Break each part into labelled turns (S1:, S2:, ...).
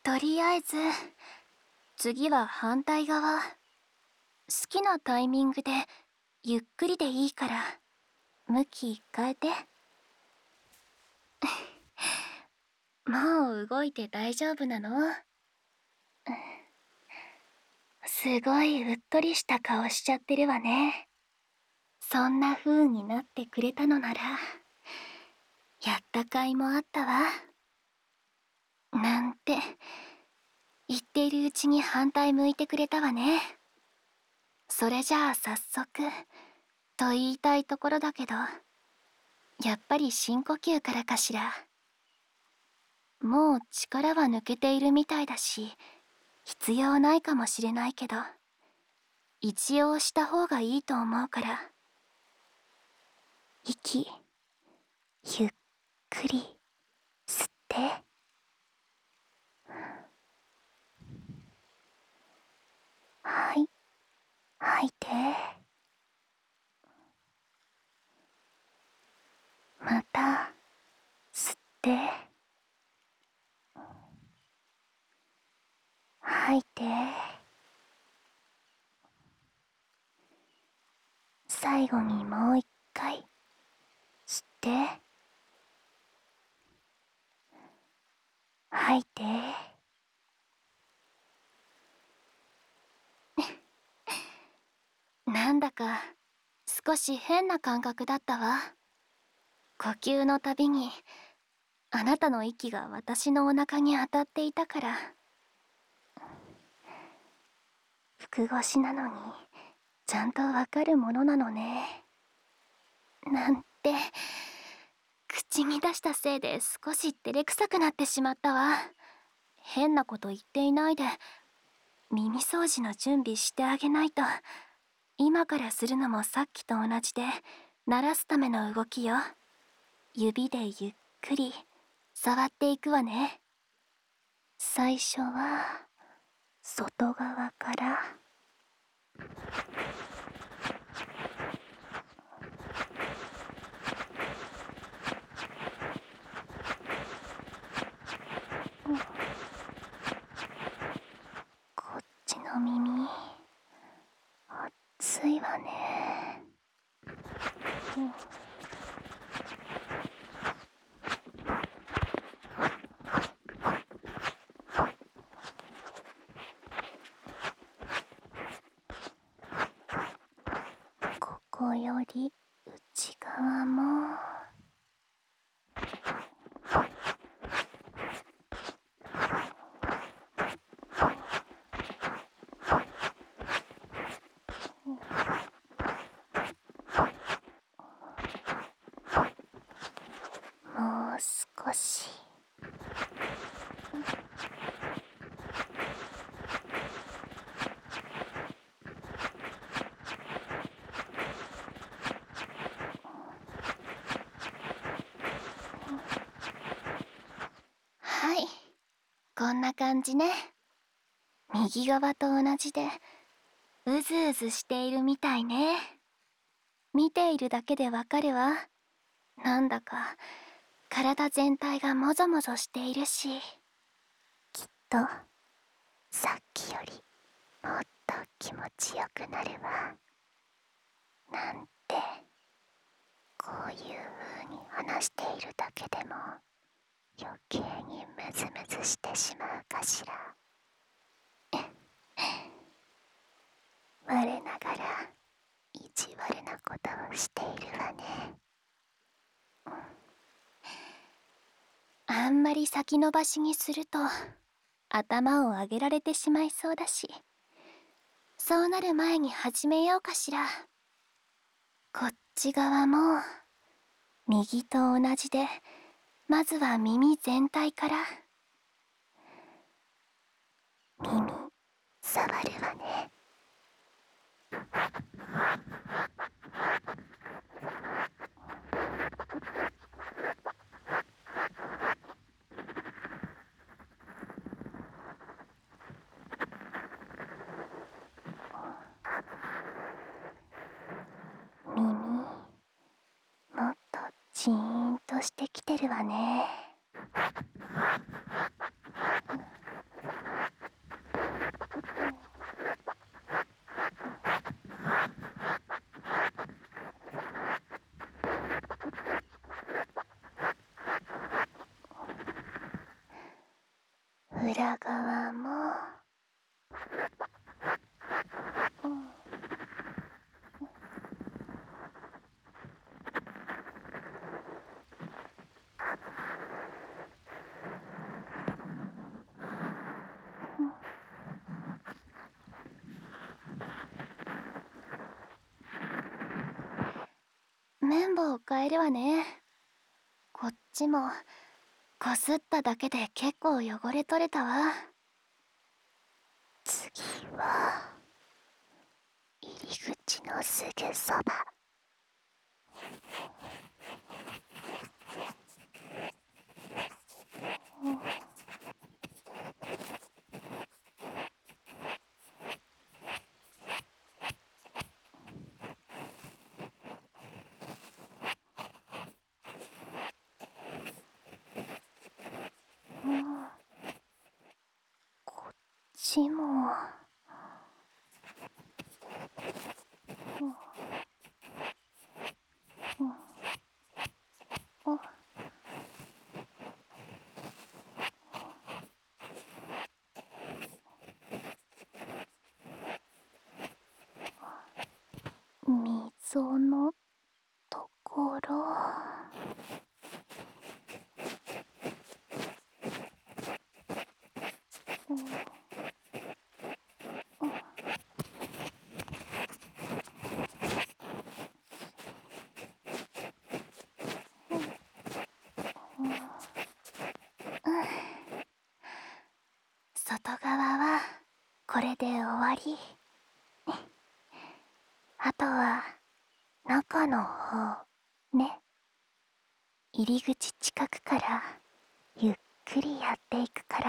S1: とりあえず次は反対側。好きなタイミングでゆっくりでいいから向き変えて。もう動いて大丈夫なの？すごいうっとりした顔しちゃってるわね。そんな風になってくれたのならやった甲斐もあったわ。なんて言っているうちに反対向いてくれたわね。それじゃあ早速と言いたいところだけど、やっぱり深呼吸からかしら。もう力は抜けているみたいだし必要ないかもしれないけど、一応した方がいいと思うから。息ゆっくり吸って、はい、吐いて、また吸って、吐いて、最後にもう一回吸って、吐いて。なんだか少し変な感覚だったわ。呼吸のたびにあなたの息が私のお腹に当たっていたから。腹越しなのにちゃんとわかるものなのね。なんて口に出したせいで少し照れくさくなってしまったわ。変なこと言っていないで耳掃除の準備してあげないと。今からするのもさっきと同じで鳴らすための動きよ。指でゆっくり触っていくわね。最初は外側から、こっちの耳熱いわね。ここより内側も。もう少し。はい、こんな感じね。右側と同じでうずうずしているみたいね。見ているだけでわかるわ。なんだか体全体がもぞもぞしているし、きっとさっきよりもっと気持ちよくなるわ。なんてこういう風に話しているだけでも余計にムズムズしてしまうかしら。我ながら意地悪なことをしているわね。あんまり先延ばしにすると頭を上げられてしまいそうだし、そうなる前に始めようかしら。こっち側も右と同じで、まずは耳全体から。耳触るわね。耳もっとジーンとしてきてるわね。 裏側も、綿棒を変えるわね。こっちもこすっただけで結構汚れ取れたわ。次は入り口のすぐそば。こっちも。溝のところ。外側はこれで終わり。あとは中の方ね。入り口近くからゆっくりやっていくから。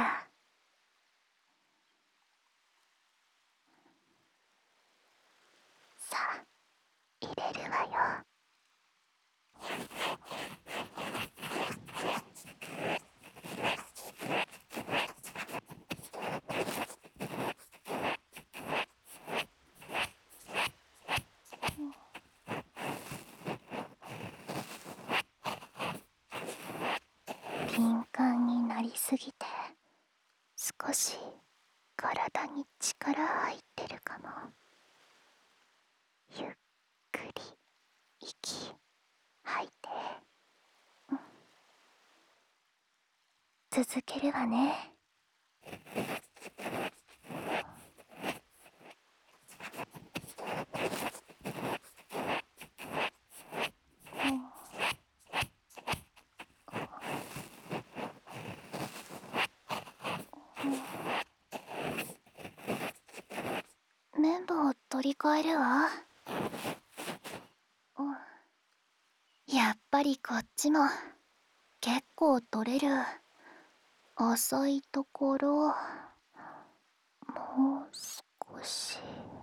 S1: さあ入れるわよ。敏感になりすぎて少し体に力入ってるかも。ゆっくり息吐いて、続けるわね。綿棒を取り替えるわ。やっぱりこっちも結構取れる。浅いところもう少し。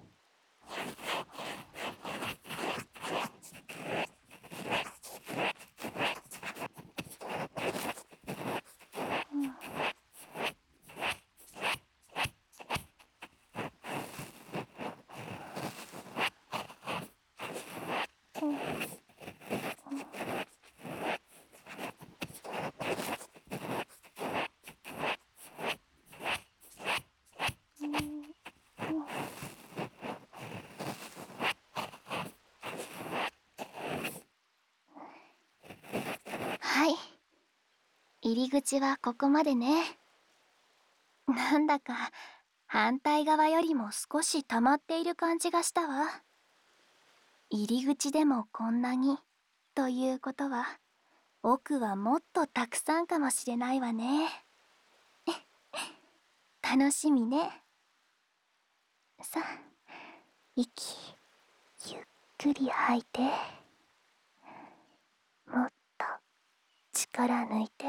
S1: はい、入り口はここまでね。なんだか反対側よりも少し溜まっている感じがしたわ。入り口でもこんなにということは、奥はもっとたくさんかもしれないわね。楽しみね。さあ息ゆっくり吐いて、もっと力抜いて。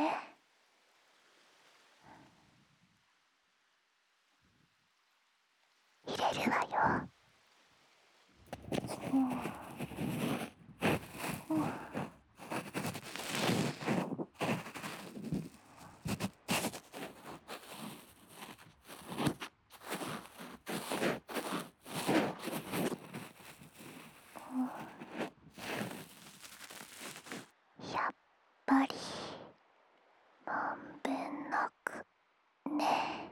S1: 入れるわよ。やっぱりまんべんなくね。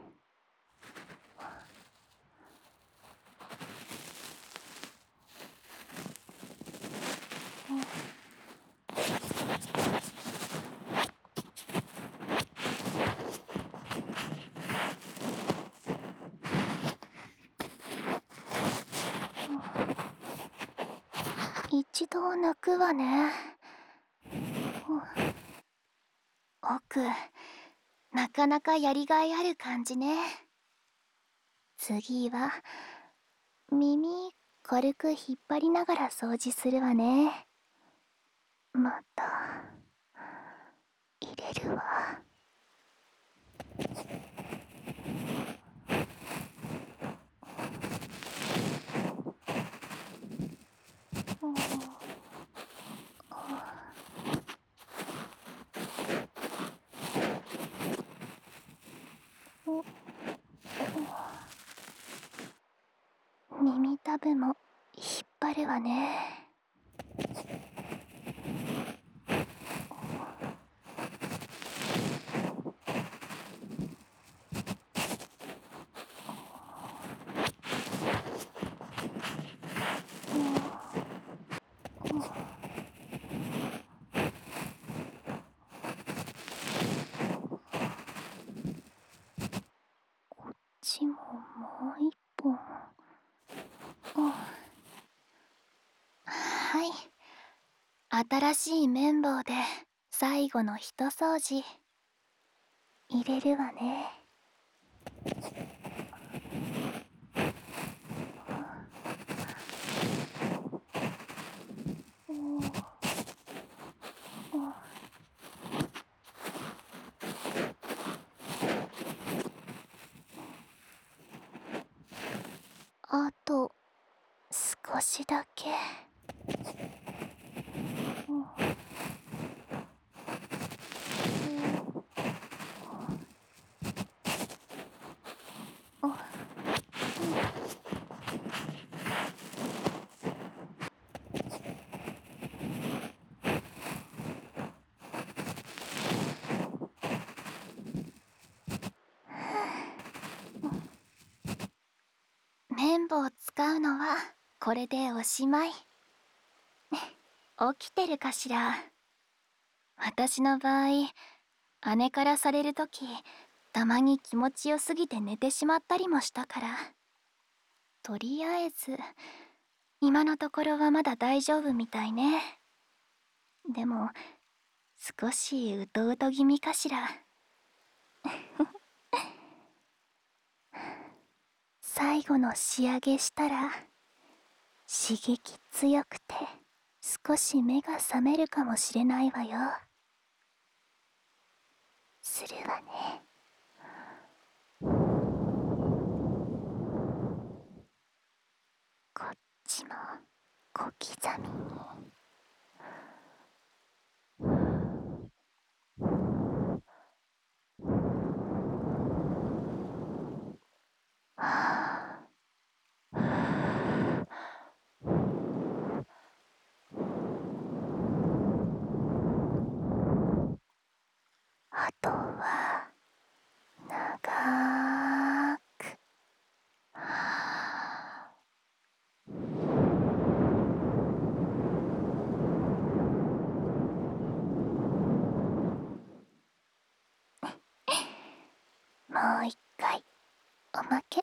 S1: 一度抜くわね。奥、なかなかやりがいある感じね。次は耳軽く引っ張りながら掃除するわね。また入れるわ。耳たぶも引っ張るわね。こっちももう一本。はい、新しい綿棒で最後の一掃除入れるわね。あと少しだけ。綿棒使うのはこれでおしまい。起きてるかしら。私の場合、姉からされるとき、たまに気持ちよすぎて寝てしまったりもしたから。とりあえず、今のところはまだ大丈夫みたいね。でも、少しうとうと気味かしら。最後の仕上げしたら、刺激強くて、少し目が覚めるかもしれないわよ。するわね。こっちも小刻みに。あとは長く。もう一回おまけ。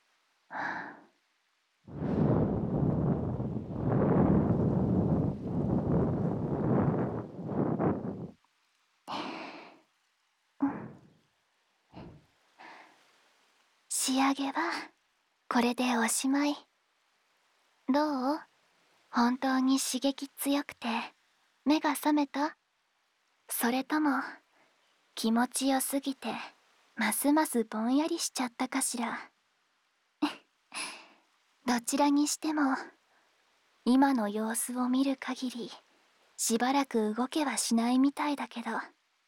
S1: 仕上げはこれでおしまい。どう？本当に刺激強くて目が覚めた？それとも気持ちよすぎてますますぼんやりしちゃったかしら。どちらにしても今の様子を見る限りしばらく動けはしないみたいだけど。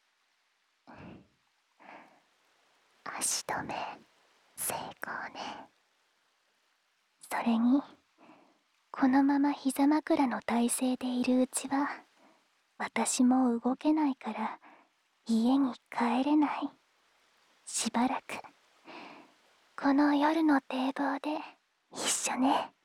S1: 足止め成功ね。それにこのまま膝枕の体勢でいるうちは私も動けないから家に帰れない。しばらくこの夜の堤防で一緒ね。